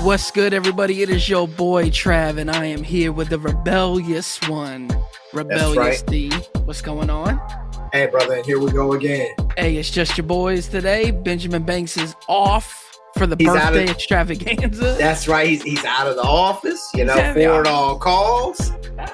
What's good, everybody? It is your boy Trav, and I am here with the rebellious one, Rebellious D. What's going on? Hey, brother, and here we go again. Hey, it's just your boys today. Benjamin Banks is off for the birthday extravaganza. That's right. He's out of the office, forward all calls.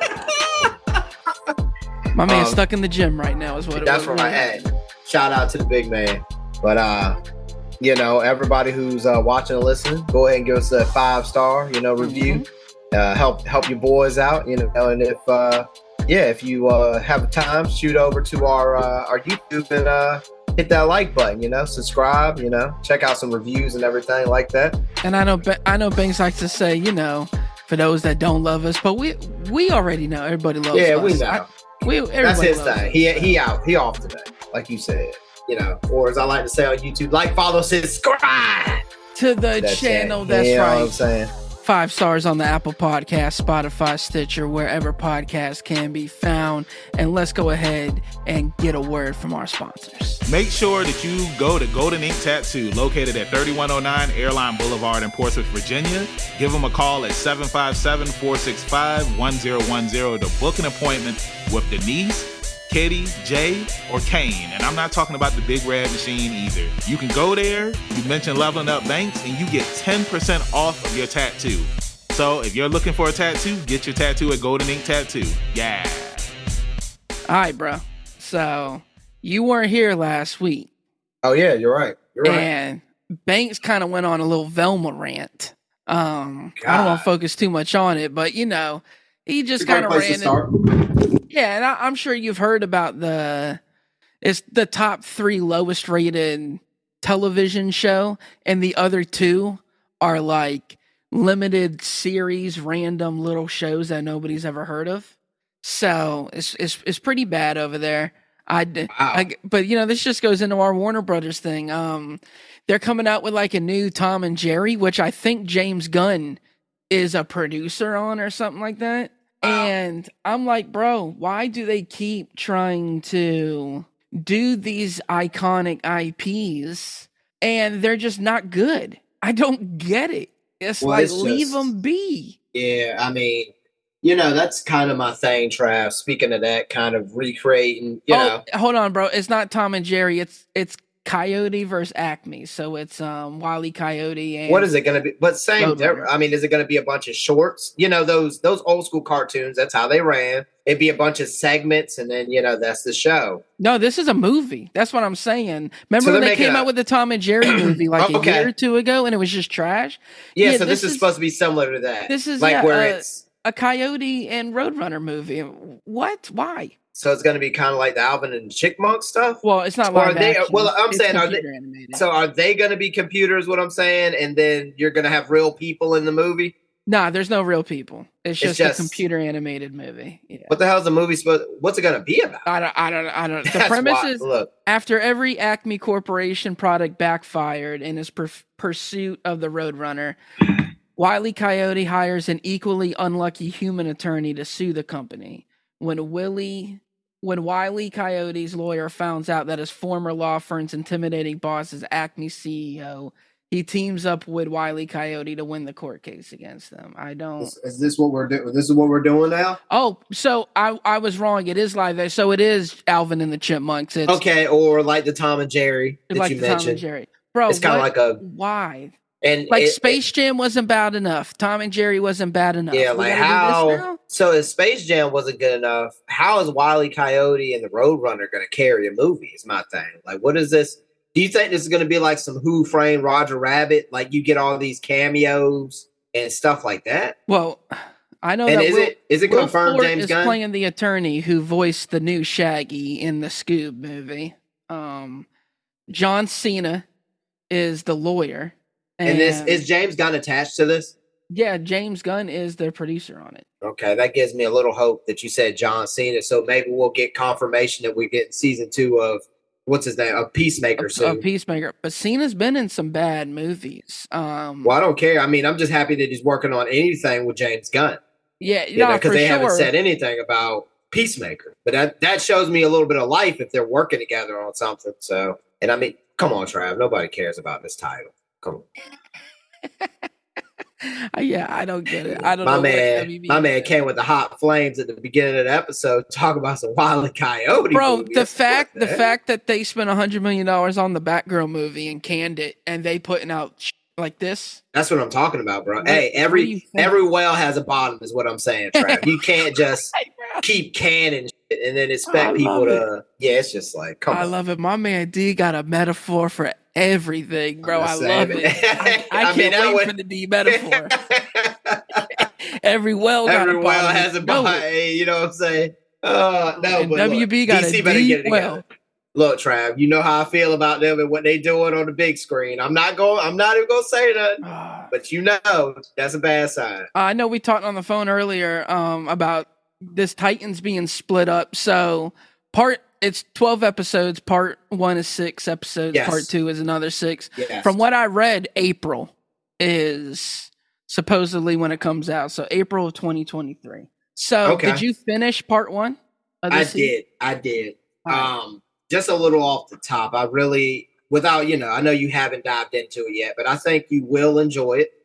My man's stuck in the gym right now is what it was. That's right. Hey, shout out to the big man. But, everybody who's watching and listening, go ahead and give us a 5-star, review. Help your boys out, and if you have time, shoot over to our YouTube and hit that like button, subscribe, check out some reviews and everything like that. And I know Banks likes to say, for those that don't love us, but we already know everybody loves us. Yeah, we know. That's his thing. He off today, like you said. Or as I like to say on YouTube, like, follow, subscribe to the channel. That's right. What I'm saying. 5 stars on the Apple Podcast, Spotify, Stitcher, wherever podcasts can be found. And let's go ahead and get a word from our sponsors. Make sure that you go to Golden Ink Tattoo, located at 3109 Airline Boulevard in Portsmouth, Virginia. Give them a call at 757-465-1010 to book an appointment with Denise, Kitty, Jay, or Kane. And I'm not talking about the big red machine either. You can go there, you mention Leveling Up Banks, and you get 10% off of your tattoo. So if you're looking for a tattoo, get your tattoo at Golden Ink Tattoo. Yeah. All right, bro. So you weren't here last week. Oh, yeah, you're right. And Banks kind of went on a little Velma rant. I don't want to focus too much on it, but, he just kind of ran. Yeah, and I'm sure you've heard about it's the top 3 lowest rated television show, and the other 2 are like limited series, random little shows that nobody's ever heard of. So it's pretty bad over there. But this just goes into our Warner Brothers thing. They're coming out with like a new Tom and Jerry, which I think James Gunn is a producer on or something like that. And I'm like, bro, why do they keep trying to do these iconic IPs and they're just not good? I don't get it. It's leave them be. Yeah, I mean, that's kind of my thing, Trav. Speaking of that, kind of recreating, Hold on, bro. It's not Tom and Jerry. It's Coyote versus Acme. So it's Wile E. Coyote and what is it going to be? But same. I mean, is it going to be a bunch of shorts? Those old school cartoons. That's how they ran. It'd be a bunch of segments, and then that's the show. No, this is a movie. That's what I'm saying. Remember when they came out with the Tom and Jerry movie like a year or 2 ago, and it was just trash? Yeah. So this is supposed to be similar to that. This is it's a Coyote and Roadrunner movie. What? Why? So it's going to be kind of like the Alvin and Chipmunk stuff? Well, it's not live action. I'm saying, are they going to be computers, what I'm saying, and then you're going to have real people in the movie? Nah, there's no real people. It's just a computer animated movie. Yeah. What the hell is the movie supposed? What's it going to be about? I don't. The premise is, after every Acme Corporation product backfired in his pursuit of the Roadrunner, Wile E. Coyote hires an equally unlucky human attorney to sue the company. When Wile E. Coyote's lawyer finds out that his former law firm's intimidating boss is Acme CEO, he teams up with Wile E. Coyote to win the court case against them. Is this what we're doing? This is what we're doing now? Oh, so I was wrong. It is live. So it is Alvin and the Chipmunks. Okay, or like the Tom and Jerry that you mentioned. Tom and Jerry. Bro, it's kind of like why? And Space Jam wasn't bad enough. Tom and Jerry wasn't bad enough. Yeah, like how? So if Space Jam wasn't good enough, how is Wile E. Coyote and the Roadrunner going to carry a movie? Is my thing. Like, what is this? Do you think this is going to be like some Who Framed Roger Rabbit? Like you get all these cameos and stuff like that? Well, I know. And that is it confirmed Ford James is Gunn playing the attorney who voiced the new Shaggy in the Scoob movie? John Cena is the lawyer. And this is James Gunn attached to this? Yeah, James Gunn is the producer on it. Okay, that gives me a little hope that you said John Cena. So maybe we'll get confirmation that we get season 2 of what's his name, of Peacemaker soon. Peacemaker, but Cena's been in some bad movies. Well, I don't care. I mean, I'm just happy that he's working on anything with James Gunn. Yeah, because they haven't said anything about Peacemaker. But that shows me a little bit of life if they're working together on something. So, and I mean, come on, Trav. Nobody cares about this title. Come on. Yeah, I don't get it. I don't my know. My man came with the hot flames at the beginning of the episode, talking about some Wile E. Coyote. Bro, movie. the fact that they spent $100 million on the Batgirl movie and canned it, and they putting out like this. That's what I'm talking about, bro. Hey, every well has a bottom, is what I'm saying, Trav. You can't just keep canning shit and then expect people to. Yeah, it's just like, come on. I love it. My man D got a metaphor for everything, bro. I love it. I can't wait for the D metaphor. Every well has a bottom. You know what I'm saying? No, and but WB got DC a better get it well. Look, Trav, you know how I feel about them and what they doing on the big screen. I'm not even gonna say nothing, but you know that's a bad sign. I know we talked on the phone earlier about this Titans being split up. So it's 12 episodes. Part 1 is 6 episodes. Yes. Part 2 is another 6. Yes. From what I read, April is supposedly when it comes out. So April of 2023. So Did you finish part 1? I did. Just a little off the top. I really, without, I know you haven't dived into it yet, but I think you will enjoy it.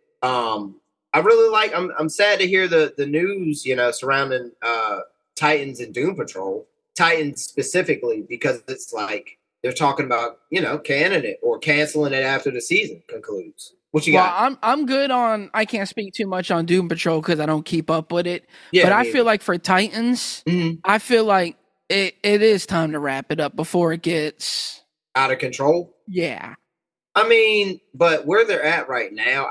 I really I'm sad to hear the news, surrounding Titans and Doom Patrol. Titans specifically, because it's like they're talking about, canning it or canceling it after the season concludes. What you got? I'm good on. I can't speak too much on Doom Patrol because I don't keep up with it. Yeah, but I feel like for Titans, I feel like it is time to wrap it up before it gets out of control. Yeah, I mean, but where they're at right now,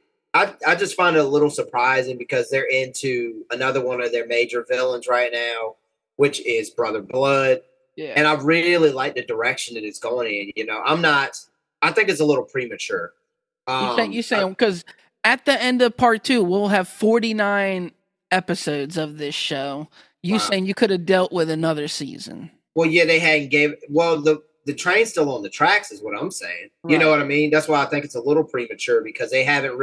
I just find it a little surprising because they're into another one of their major villains right now, which is Brother Blood. Yeah, and I really like the direction that it's going in. I think it's a little premature. You saying because at the end of part 2, we'll have 49 episodes of this show. You saying you could have dealt with another season? Well, yeah, they hadn't the train's still on the tracks, is what I'm saying. Right. You know what I mean? That's why I think it's a little premature because they haven't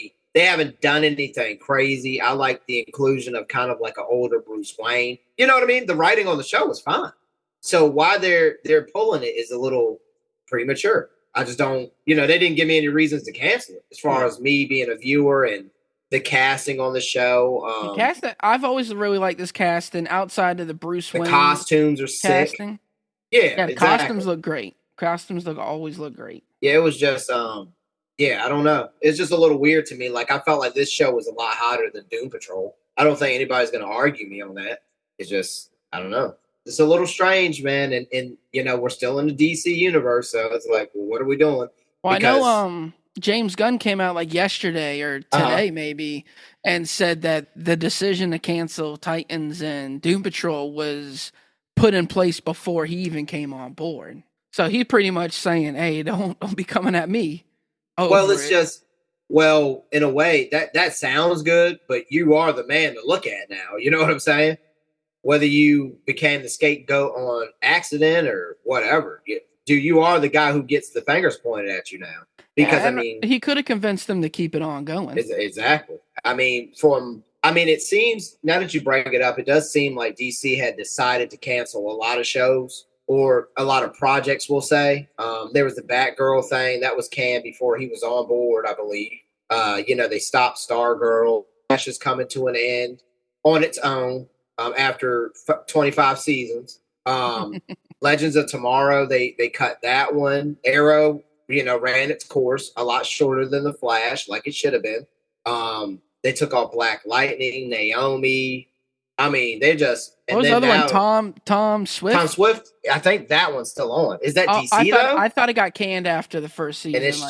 done anything crazy. I like the inclusion of kind of like an older Bruce Wayne. You know what I mean? The writing on the show was fine. So why they're pulling it is a little premature. I just don't, they didn't give me any reasons to cancel it as far as me being a viewer and the casting on the show. I've always really liked this casting outside of the Bruce Wayne. The costumes are sick. Casting. Yeah, the costumes look great. Always look great. Yeah, it was just, I don't know. It's just a little weird to me. Like, I felt like this show was a lot hotter than Doom Patrol. I don't think anybody's going to argue me on that. It's just, I don't know. It's a little strange, man. And we're still in the DC universe. So it's like, well, what are we doing? Well, I know James Gunn came out like yesterday or today maybe and said that the decision to cancel Titans and Doom Patrol was put in place before he even came on board. So he's pretty much saying, hey, don't be coming at me. Well, it's just, in a way, that sounds good, but you are the man to look at now. You know what I'm saying? Whether you became the scapegoat on accident or whatever, you are the guy who gets the fingers pointed at you now. Because, he could have convinced them to keep it on going. Exactly. It seems, now that you bring it up, it does seem like DC had decided to cancel a lot of shows or a lot of projects, we'll say. There was the Batgirl thing that was canned before he was on board, I believe. They stopped Stargirl. Flash is coming to an end on its own after 25 seasons. Legends of Tomorrow, they cut that one. Arrow, ran its course a lot shorter than the Flash, like it should have been. They took off Black Lightning, Naomi. They just. What was the other one? Tom Swift. Tom Swift. I think that one's still on. Is that DC though? I thought it got canned after the first season. And it's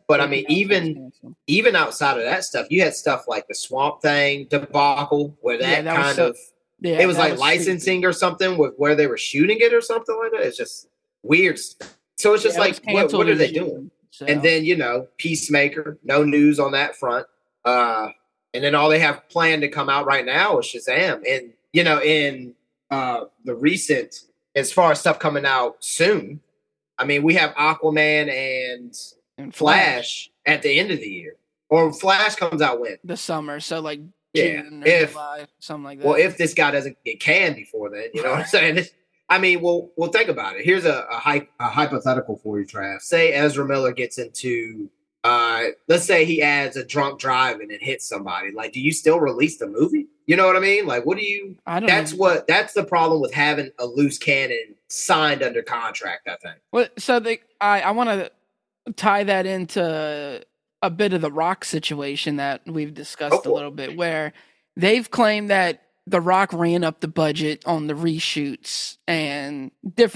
even outside of that stuff, you had stuff like the Swamp Thing debacle, where it was like licensing stupid. Or something with where they were shooting it or something like that. It's just weird. So it's just like, what are they doing? So. And then, Peacemaker, no news on that front. And then all they have planned to come out right now is Shazam. And, in the recent, as far as stuff coming out soon, we have Aquaman and Flash at the end of the year. Or Flash comes out when? The summer. So like June or July, something like that. Well, if this guy doesn't get canned before then, you know what I'm saying? We'll think about it. Here's a hypothetical for you, Trav. Say Ezra Miller gets into let's say he adds a drunk driving and hits somebody. Like, do you still release the movie? You know what I mean? Like, what do you? That's the problem with having a loose cannon signed under contract, I think. Well, so I want to tie that into a bit of the Rock situation that we've discussed a little bit, where they've claimed that The Rock ran up the budget on the reshoots and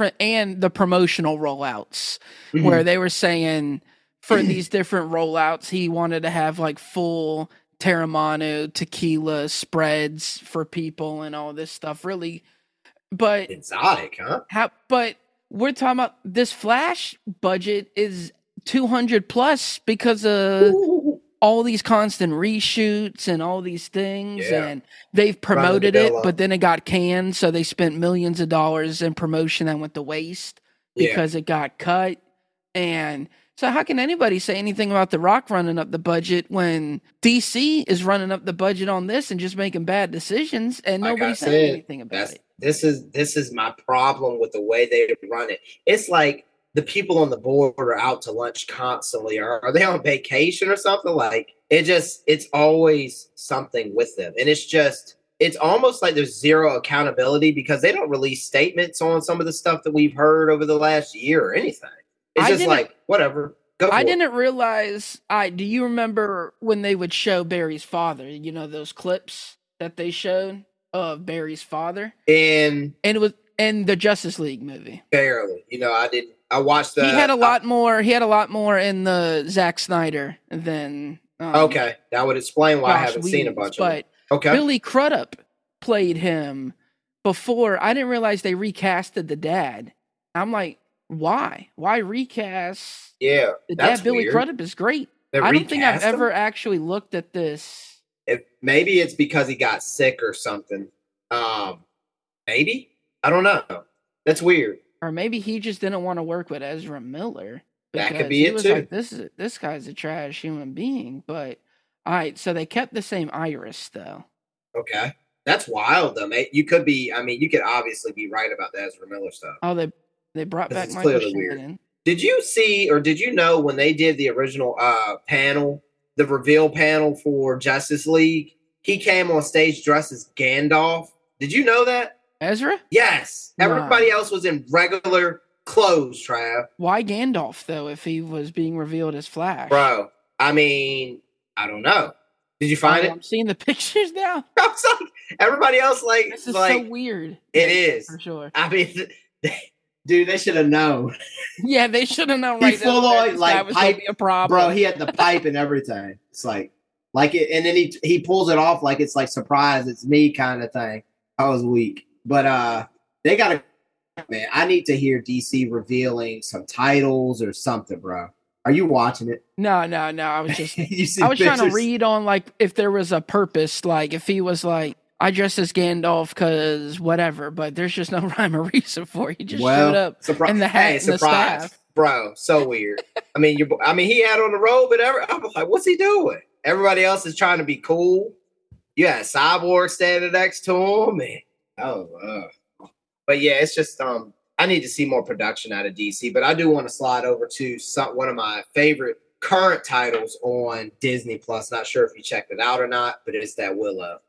the promotional rollouts, where they were saying for these different rollouts, he wanted to have like full Teremana tequila spreads for people and all this stuff. Really, but exotic, huh? But we're talking about this Flash budget is 200 plus because of all these constant reshoots and all these things, and they've promoted it, but then it got canned, so they spent millions of dollars in promotion that went to waste because it got cut. And so how can anybody say anything about The Rock running up the budget when DC is running up the budget on this and just making bad decisions and nobody's saying anything about it? This is my problem with the way they run it. It's like the people on the board are out to lunch constantly. Are they on vacation or something? Like, it's always something with them. And it's almost like there's zero accountability because they don't release statements on some of the stuff that we've heard over the last year or anything. It's just like, whatever. I didn't realize. Do you remember when they would show Barry's father? You know, those clips that they showed of Barry's father? And it was in the Justice League movie. Barely. You know, I watched that. He had a lot more in the Zack Snyder than okay. That would explain why I haven't seen a bunch of it. Okay. Billy Crudup played him before. I didn't realize they recasted the dad. I'm like, why? Why recast? Yeah, the dad. Billy Crudup is great. I don't think I've ever actually looked at this. Maybe it's because he got sick or something. Maybe, I don't know. That's weird. Or maybe he just didn't want to work with Ezra Miller. That could be it too. Like, this guy's a trash human being. But all right, so they kept the same Iris though. Okay, that's wild though, mate. You could obviously be right about the Ezra Miller stuff. Oh, they brought back Michael Shannon. Did you see or did you know when they did the original panel, the reveal panel for Justice League, he came on stage dressed as Gandalf? Did you know that? Ezra? Yes. Everybody else was in regular clothes, Trav. Why Gandalf, though, if he was being revealed as Flash? Bro, I mean, I don't know. Did you find it? I'm seeing the pictures now. I was like, everybody else, like... This is so weird. It is. For sure. I mean, dude, they should have known. Yeah, they should have known right now. He full on, like, was pipe, be a problem. Bro, he had the pipe and everything. It's like it, and then he pulls it off like it's like, surprise, it's me kind of thing. I was weak. But they got man, I need to hear DC revealing some titles or something, bro. Are you watching it? No. I was just I was trying to read on like if there was a purpose, like if he was like, I dressed as Gandalf because whatever, but there's just no rhyme or reason for it. He just showed up in the hat and the staff. Bro, so weird. I mean, he had on the robe and everything. I was like, what's he doing? Everybody else is trying to be cool. You had Cyborg standing next to him, and but yeah, it's just I need to see more production out of DC. But I do want to slide over to one of my favorite current titles on Disney Plus. Not sure if you checked it out or not, but it's That Willow.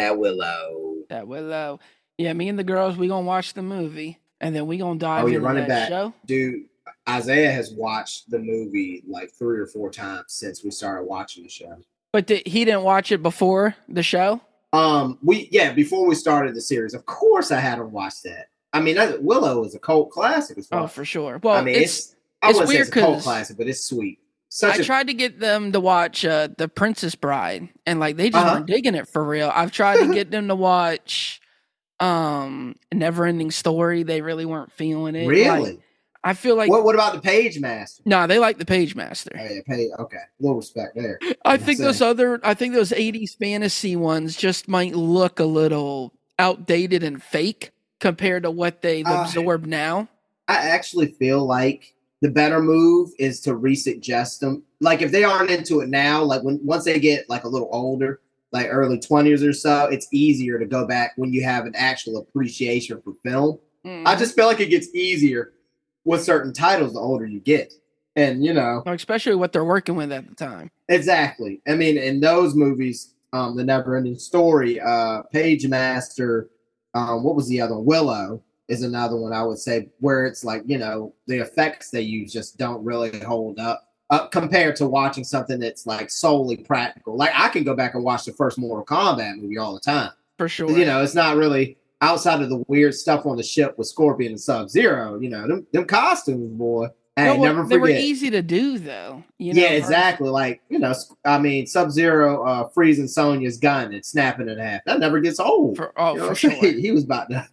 Yeah, me and the girls, we gonna watch the movie and then we gonna dive into that show. Dude, Isaiah has watched the movie like 3 or 4 times since we started watching the show. But he didn't watch it before the show? Before we started the series, of course I had him watch that. I mean, Willow is a cult classic as well. Oh, for sure. Well, I mean, it's weird because a cult classic, but it's sweet. I tried to get them to watch The Princess Bride, and like they just weren't digging it for real. I've tried to get them to watch Never Ending Story. They really weren't feeling it. Really? Like, I feel like what about the Page Master? No, they like the Page Master. Oh, yeah, okay, a little respect there. I think those 80s fantasy ones just might look a little outdated and fake compared to what they've absorbed now. I actually feel like the better move is to resuggest them. Like if they aren't into it now, like once they get like a little older, like early 20s or so, it's easier to go back when you have an actual appreciation for film. I just feel like it gets easier with certain titles the older you get. And, you know, especially what they're working with at the time. Exactly. I mean, in those movies, The Never Ending Story, Page Master, what was the other one? Willow is another one I would say, where it's like, you know, the effects they use just don't really hold up compared to watching something that's like solely practical. Like I can go back and watch the first Mortal Kombat movie all the time. For sure. You know, it's not really outside of the weird stuff on the ship with Scorpion and Sub-Zero. You know, them costumes, boy. Hey, never forget. They were easy to do, though. You know, yeah, exactly. Like, you know, I mean, Sub-Zero freezing Sonya's gun and snapping it in half. That never gets old. For sure. He was about to.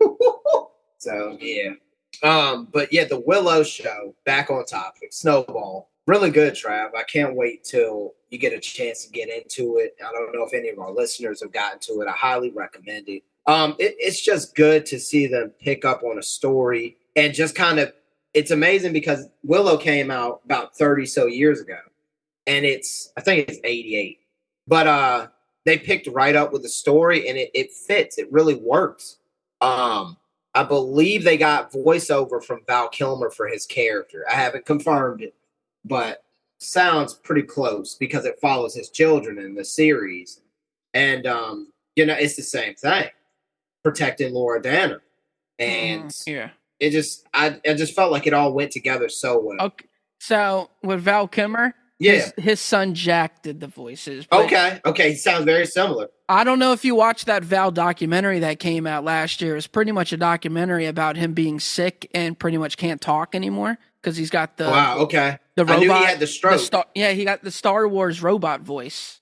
So, yeah. But yeah, the Willow show, back on topic, Snowball. Really good, Trav. I can't wait till you get a chance to get into it. I don't know if any of our listeners have gotten to it. I highly recommend it. It's just good to see them pick up on a story and just kind of, it's amazing because Willow came out about 30 so years ago, and I think it's 88. But they picked right up with the story, and it fits. It really works. I believe they got voiceover from Val Kilmer for his character. I haven't confirmed it, but sounds pretty close because it follows his children in the series. And, you know, it's the same thing, protecting Laura Danner. And yeah. It just, I just felt like it all went together so well. Okay. So with Val Kilmer, his son Jack did the voices. Okay. He sounds very similar. I don't know if you watched that Val documentary that came out last year. It's pretty much a documentary about him being sick and pretty much can't talk anymore because he's got the the robot. I knew he had the stroke. He got the Star Wars robot voice.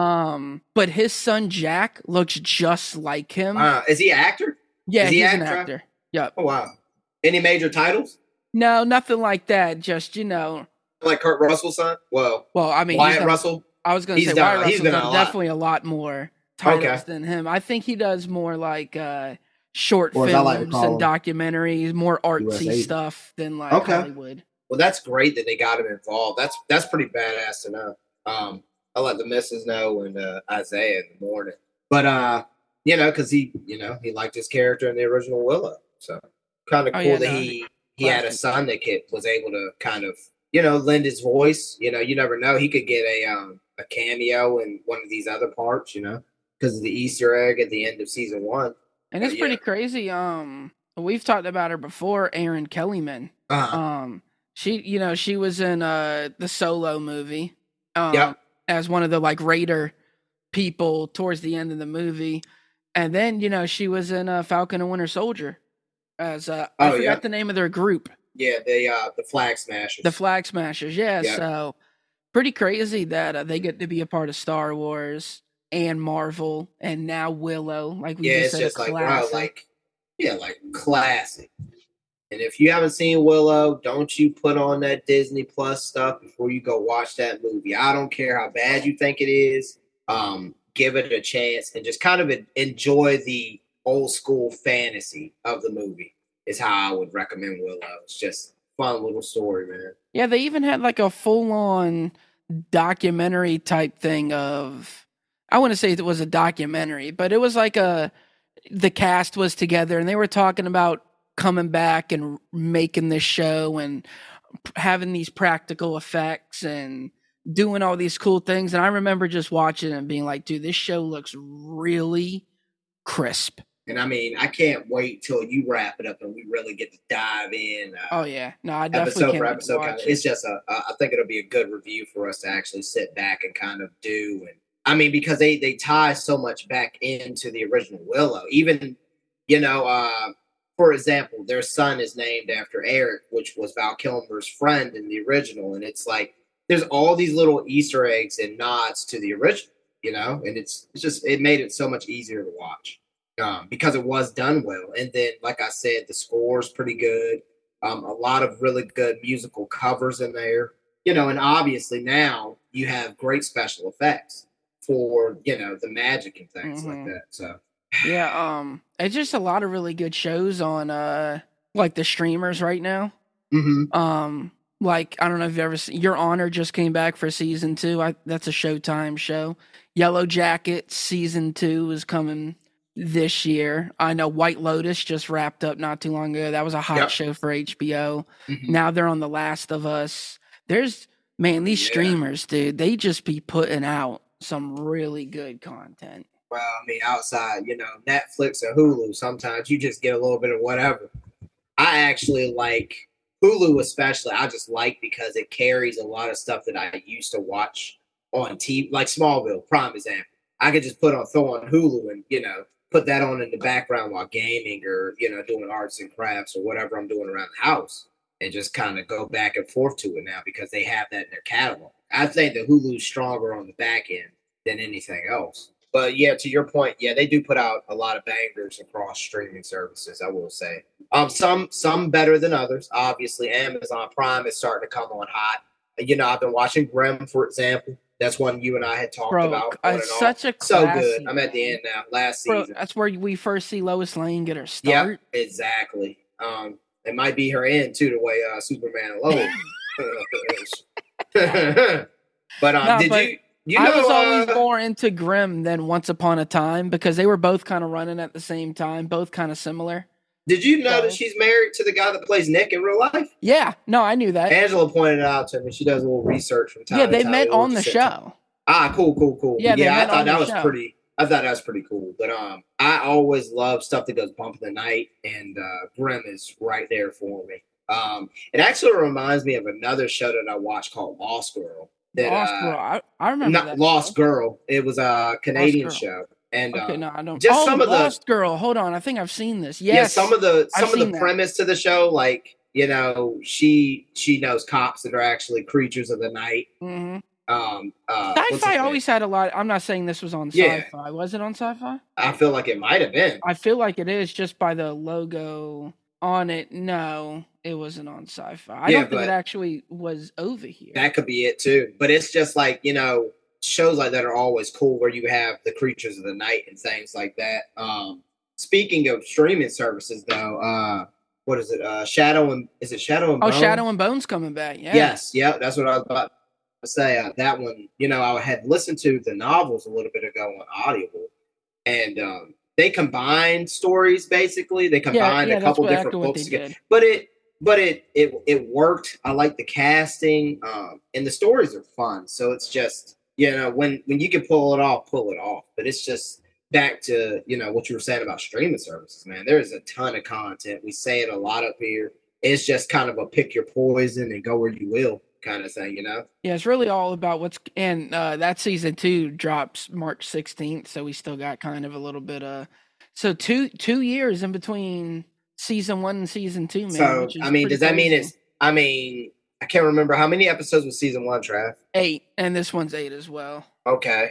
But his son Jack looks just like him. Is he an actor? Yeah, he's an actor. Yep. Oh wow. Any major titles? No, nothing like that. Just, you know, like Kurt Russell's son. Well, I mean, Wyatt Russell. I was going to say Wyatt Russell's done definitely a lot more titles than him. I think he does more like short films and documentaries, more artsy stuff than like Hollywood. Well, that's great that they got him involved. That's pretty badass to know. I'll let the missus know and Isaiah in the morning. But you know, because he liked his character in the original Willow, so kind of cool that he had a son that was able to kind of, you know, lend his voice. You know, you never know, he could get a cameo in one of these other parts, you know, because of the Easter egg at the end of season 1. And it's pretty crazy. We've talked about her before, Erin Kellyman. She was in the Solo movie. As one of the like Raider people towards the end of the movie. And then, you know, she was in Falcon and Winter Soldier as I forgot the name of their group. Yeah, the Flag Smashers. The Flag Smashers, yeah. So pretty crazy that they get to be a part of Star Wars and Marvel and now Willow. Like we just said, it's just like classic. And if you haven't seen Willow, don't you put on that Disney Plus stuff before you go watch that movie. I don't care how bad you think it is. Give it a chance and just kind of enjoy the old school fantasy of the movie is how I would recommend Willow. It's just a fun little story, man. Yeah, they even had like a full-on documentary type thing of, I wouldn't say it was a documentary, but it was like the cast was together and they were talking about coming back and making this show and having these practical effects and doing all these cool things. And I remember just watching it and being like, dude, this show looks really crisp. And I mean, I can't wait till you wrap it up and we really get to dive in. I definitely can't watch it. It's just I think it'll be a good review for us to actually sit back and kind of do. And I mean, because they tie so much back into the original Willow. Even, you know, for example, their son is named after Eric, which was Val Kilmer's friend in the original. And it's like, there's all these little Easter eggs and nods to the original, you know, and it made it so much easier to watch because it was done well. And then, like I said, the score's pretty good. A lot of really good musical covers in there, you know, and obviously now you have great special effects for, you know, the magic and things like that. So, yeah, it's just a lot of really good shows on like the streamers right now. Like, I don't know if you've ever seen, Your Honor just came back for season 2. That's a Showtime show. Yellow Jackets season 2 is coming this year. I know White Lotus just wrapped up not too long ago. That was a hot show for HBO. Now they're on The Last of Us. There's these streamers, dude, they just be putting out some really good content. Well, I mean, outside, Netflix or Hulu, sometimes you just get a little bit of whatever. I actually like Hulu, especially. I just like because it carries a lot of stuff that I used to watch on TV, like Smallville, prime example. I could just throw on Hulu and, put that on in the background while gaming or, doing arts and crafts or whatever I'm doing around the house and just kind of go back and forth to it now because they have that in their catalog. I think that Hulu's stronger on the back end than anything else. But yeah, to your point, yeah, they do put out a lot of bangers across streaming services, I will say. Some better than others. Obviously, Amazon Prime is starting to come on hot. I've been watching Grimm, for example. That's one you and I had talked about. Such a so good. I'm at the end now. Last season. That's where we first see Lois Lane get her start. Yeah, exactly. It might be her end too, the way Superman Lois. But I was always more into Grimm than Once Upon a Time because they were both kind of running at the same time, both kind of similar. Did you know that she's married to the guy that plays Nick in real life? Yeah, no, I knew that. Angela pointed it out to me. She does a little research from time to time. Yeah, they met on the show. Cool. Yeah, I thought that was pretty. I thought that was pretty cool. But I always love stuff that goes bump in the night, and Grimm is right there for me. It actually reminds me of another show that I watched called Lost Girl. Lost Girl. I remember that. Lost Girl. It was a Canadian show. And no, I don't. Just some of Lost Girl. Hold on, I think I've seen this. Yes. Yeah, some of the premise to the show, like she knows cops that are actually creatures of the night. Mm-hmm. Sci-Fi always had a lot. I'm not saying this was on Sci-Fi. Was it on Sci-Fi? I feel like it might have been. I feel like it is just by the logo on it. No, it wasn't on Sci-Fi. I don't think it actually was over here. That could be it too. But it's just like shows like that are always cool where you have the creatures of the night and things like that. Speaking of streaming services though, what is it? Shadow and Bone? Oh, Shadow and Bone's coming back. Yeah. Yes. Yeah. That's what I was about to say. That one, I had listened to the novels a little bit ago on Audible, and they combined stories basically. They combined a couple different books together. But it worked. I like the casting, and the stories are fun. So it's just when you can pull it off. But it's just back to what you were saying about streaming services, man. There's a ton of content. We say it a lot up here. It's just kind of a pick your poison and go where you will kind of thing, Yeah, it's really all about and that season 2 drops March 16th, so we still got kind of a little bit of so 2 years in between season 1 and season 2, man. So does that mean I can't remember how many episodes was season 1, Trav? 8, and this one's 8 as well. Okay.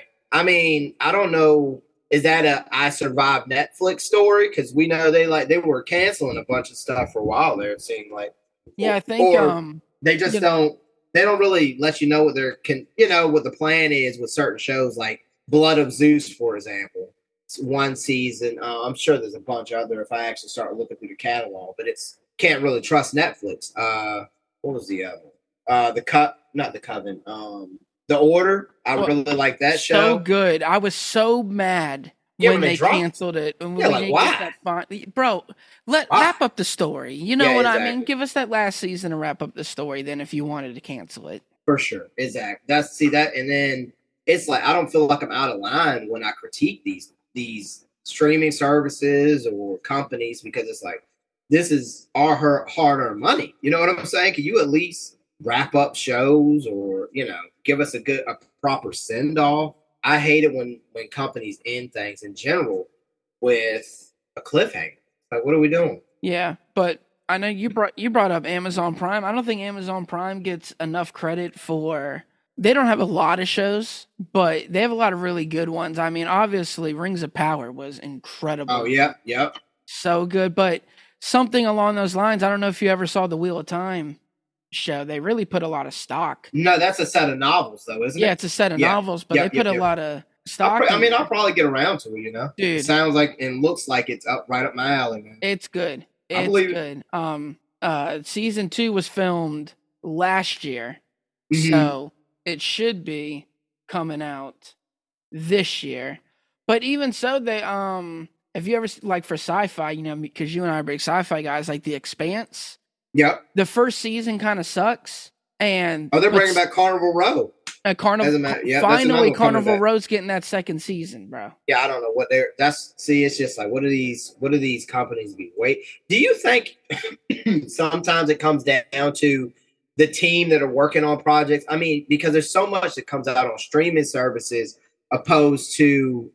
I don't know. Is that a I Survived Netflix story? Because we know they were canceling a bunch of stuff for a while there. It seemed like. Yeah, I think they just don't. They don't really let you know what what the plan is with certain shows like Blood of Zeus, for example. It's one season. I'm sure there's a bunch other if I actually start looking through the catalog, but can't really trust Netflix. What was the other? Not the Coven. The Order. I really like that show. So good. I was so mad when they canceled it. And why? Bro, wrap up the story. You know what I mean? Give us that last season to wrap up the story then if you wanted to cancel it. For sure. Exactly. And then it's like I don't feel like I'm out of line when I critique these streaming services or companies because it's like this is our hard-earned money. You know what I'm saying? Can you at least wrap up shows or, give us a proper send-off? I hate it when companies end things in general with a cliffhanger. Like, what are we doing? Yeah, but I know you brought up Amazon Prime. I don't think Amazon Prime gets enough credit for. They don't have a lot of shows, but they have a lot of really good ones. I mean, obviously, Rings of Power was incredible. Oh, yeah, yep. So good, but something along those lines. I don't know if you ever saw the Wheel of Time show. They really put a lot of stock. No, that's a set of novels, though, isn't it? Yeah, it's a set of novels, but they put a lot of stock. I'll probably get around to it, Dude, it sounds like and looks like it's right up my alley, man. It's good. It's good. Season 2 was filmed last year, so it should be coming out this year. But even so, they have you ever for sci-fi, because you and I are big sci-fi guys, like The Expanse? Yep. The first season kind of sucks, And they're bringing back Carnival Row. Finally, Carnival Row's getting that second season, bro. Yeah, I don't know what it's just like, what do these companies be? Wait, do you think sometimes it comes down to the team that are working on projects? I mean, because there's so much that comes out on streaming services opposed to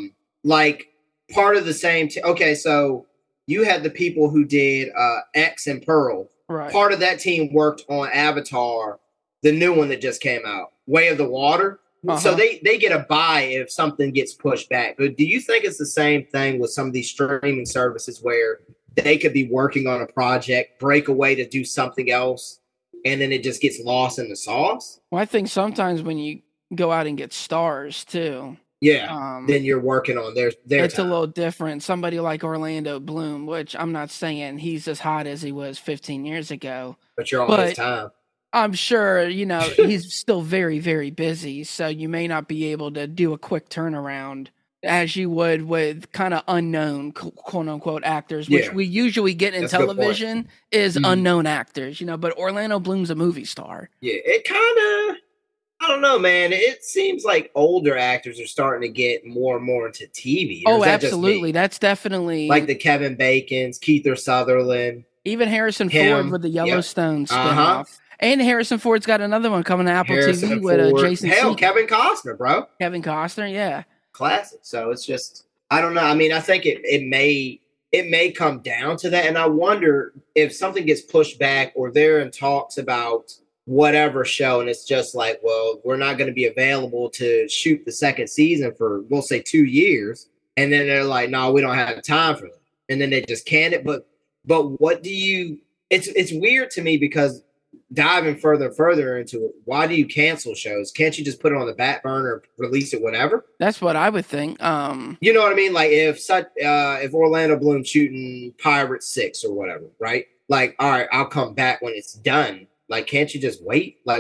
like part of the same okay, so you had the people who did X and Pearl. Right. Part of that team worked on Avatar, the new one that just came out, Way of the Water. Uh-huh. So they get a buy if something gets pushed back. But do you think it's the same thing with some of these streaming services where they could be working on a project, break away to do something else, and then it just gets lost in the sauce? Well, I think sometimes when you go out and get stars too. Yeah, then you're working on their it's time. A little different. Somebody like Orlando Bloom, which I'm not saying he's as hot as he was 15 years ago. But you're on his time. I'm sure, he's still very, very busy, so you may not be able to do a quick turnaround as you would with kind of unknown, quote-unquote, actors, which we usually get in television is unknown actors, but Orlando Bloom's a movie star. Yeah, it kind of... I don't know, man. It seems like older actors are starting to get more and more into TV. Oh, absolutely. That's definitely... Like the Kevin Bacons, Kiefer Sutherland. Even Harrison Ford with the Yellowstone spinoff. And Harrison Ford's got another one coming to Apple TV with Jason Segel. Kevin Costner, bro. Kevin Costner, yeah. Classic. So it's just... I don't know. I mean, I think it may come down to that. And I wonder if something gets pushed back or they're in talks about... whatever show, and it's just like, well, we're not going to be available to shoot the second season for, we'll say, 2 years, and then they're like, no, we don't have time for it, and then they just can it. But what do you? It's weird to me because diving further and further into it, why do you cancel shows? Can't you just put it on the back burner, or release it whenever? That's what I would think. You know what I mean? Like if Orlando Bloom's shooting Pirates 6 or whatever, right? Like, all right, I'll come back when it's done. Like, can't you just wait? Like,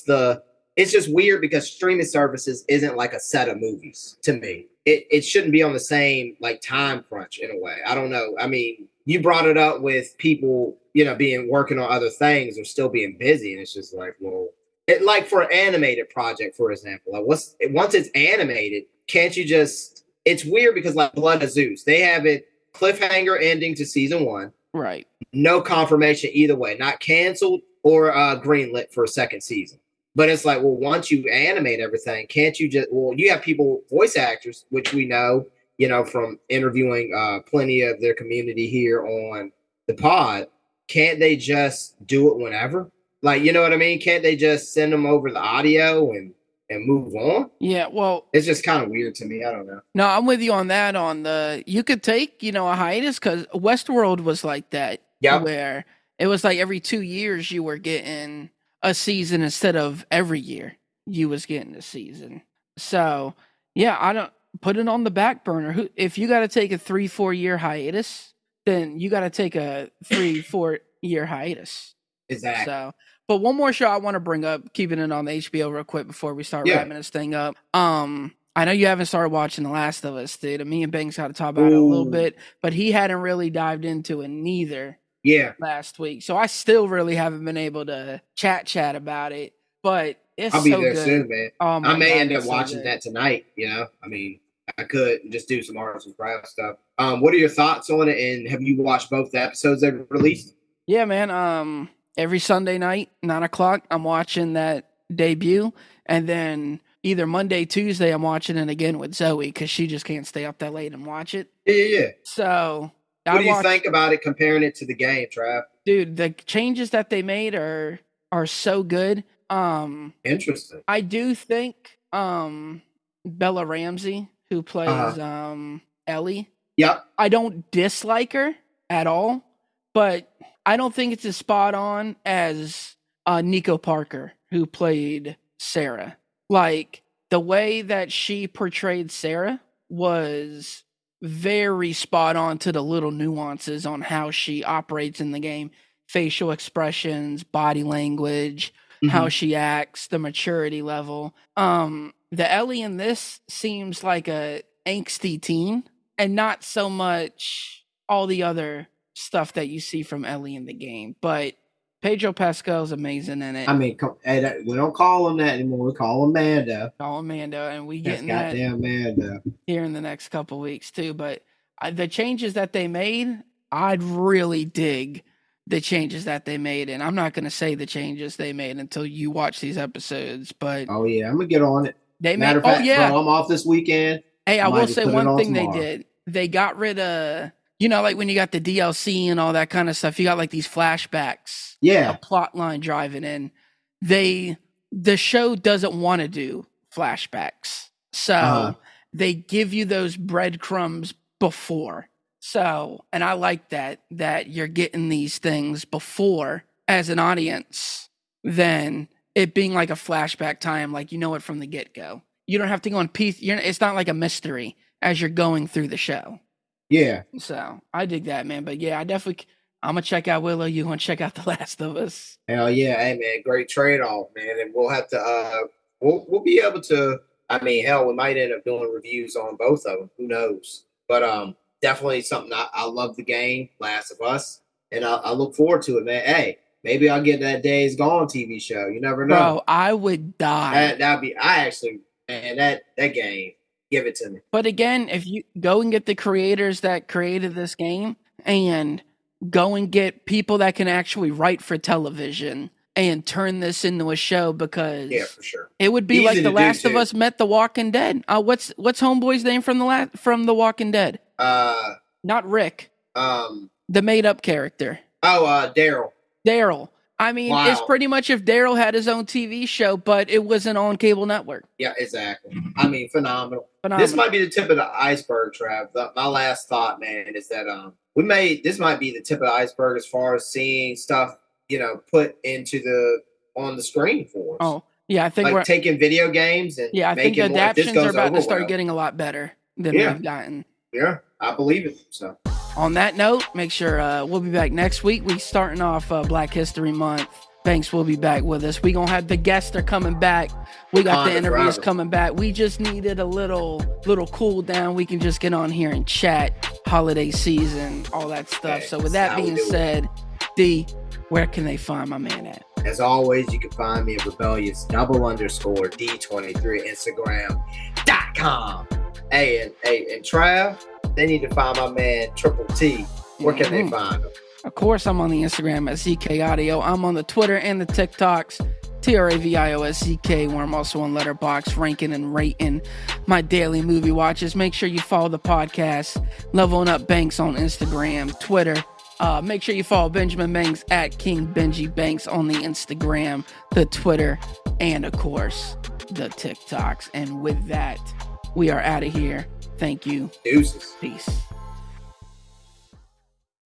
it's just weird because streaming services isn't like a set of movies to me. It shouldn't be on the same, like, time crunch in a way. I don't know. I mean, you brought it up with people, working on other things or still being busy. And it's just like, well, like for an animated project, for example, like once it's animated, can't you just, it's weird because like Blood of Zeus, they have it cliffhanger ending to season 1. Right. No confirmation either way, not canceled or greenlit for a second season. But it's like, well, once you animate everything, can't you just, well, you have people, voice actors, which we know, from interviewing plenty of their community here on the pod, can't they just do it whenever? Like, you know what I mean? Can't they just send them over the audio and move on? Yeah, well, it's just kind of weird to me. I don't know. No, I'm with you on that. You could take, a hiatus because Westworld was like that. Yeah. Where it was like every 2 years you were getting a season instead of every year you was getting a season. So, yeah, I don't put it on the back burner. If you got to take a 3-4 year hiatus, then you got to take a 3-4 year hiatus. Exactly. So, but one more show I want to bring up, keeping it on the HBO real quick before we start wrapping this thing up. I know you haven't started watching The Last of Us, dude. Me and Banks got to talk about it a little bit, but he hadn't really dived into it neither. Yeah. Last week. So I still really haven't been able to chat about it, but it's I'll be so there good. soon, man. Oh my I may God, end up it's so watching good. that tonight, I mean, I could just do some arts and crafts stuff. What are your thoughts on it, and have you watched both the episodes they've released? Yeah, man. Every Sunday night, 9:00, I'm watching that debut, and then either Monday, Tuesday, I'm watching it again with Zoe because she just can't stay up that late and watch it. Yeah. So what do you think about it comparing it to the game, Trav? Dude, the changes that they made are so good. Interesting. I do think Bella Ramsey, who plays Ellie. Yep. I don't dislike her at all, but I don't think it's as spot on as Nico Parker, who played Sarah. Like, the way that she portrayed Sarah was very spot on to the little nuances on how she operates in the game. Facial expressions, body language, how she acts, the maturity level. The Ellie in this seems like a angsty teen and not so much all the other stuff that you see from Ellie in the game. But Pedro Pascal's amazing in it. I mean, we don't call him that anymore. We call him Mando. Call him Mando, and we getting that goddamn Mando here in the next couple weeks too. But the changes that they made, I'd really dig the changes that they made, and I'm not going to say the changes they made until you watch these episodes. But oh yeah, I'm gonna get on it. They made. Oh yeah, bro, I'm off this weekend. Hey, I will say one thing they did. They got rid of, like when you got the DLC and all that kind of stuff, you got like these flashbacks. Yeah. A plot line driving in. The show doesn't want to do flashbacks. So they give you those breadcrumbs before. So, and I like that you're getting these things before as an audience than it being like a flashback time, like you know it from the get-go. You don't have to go on piece. It's not like a mystery as you're going through the show. Yeah. So I dig that, man. But yeah, I'm gonna check out Willow. You gonna check out The Last of Us? Hell yeah, hey man, great trade-off, man. And we'll have to we'll be able to. I mean, hell, we might end up doing reviews on both of them. Who knows? But definitely something. I love the game, Last of Us, and I look forward to it, man. Hey. Maybe I'll get that Days Gone TV show. You never know. Bro, I would die. That game, give it to me. But again, if you go and get the creators that created this game and go and get people that can actually write for television and turn this into a show, because for sure. It would be like The Last of Us met The Walking Dead. What's Homeboy's name from The Walking Dead? Not Rick. The made up character. Daryl. I mean, wow. It's pretty much if Daryl had his own TV show, but it wasn't on cable network. Yeah, exactly. I mean, phenomenal. This might be the tip of the iceberg, Trav. My last thought, man, is that this might be the tip of the iceberg as far as seeing stuff, put on the screen for us. Oh, yeah, I think we're taking video games and I think the adaptions are about to start getting a lot better than we've gotten. Yeah, I believe it. So. On that note, make sure we'll be back next week. We starting off Black History Month. Banks will be back with us. We gonna have the guests are coming back. We got the interviews coming back. We just needed a little cool down. We can just get on here and chat. Holiday season, all that stuff. So with that being said, D, where can they find my man at? As always, you can find me at rebellious_D23 Instagram.com. Hey, and Trav. They need to find my man Triple T. Where can they find him? Of course, I'm on the Instagram at ZK Audio. I'm on the Twitter and the TikToks, TravioSZK, where I'm also on Letterboxd, ranking and rating my daily movie watches. Make sure you follow the podcast, Leveling Up Banks on Instagram, Twitter. Make sure you follow Benjamin Banks at King Benji Banks on the Instagram, the Twitter, and of course, the TikToks. And with that, we are out of here. Thank you. Deuces. Peace.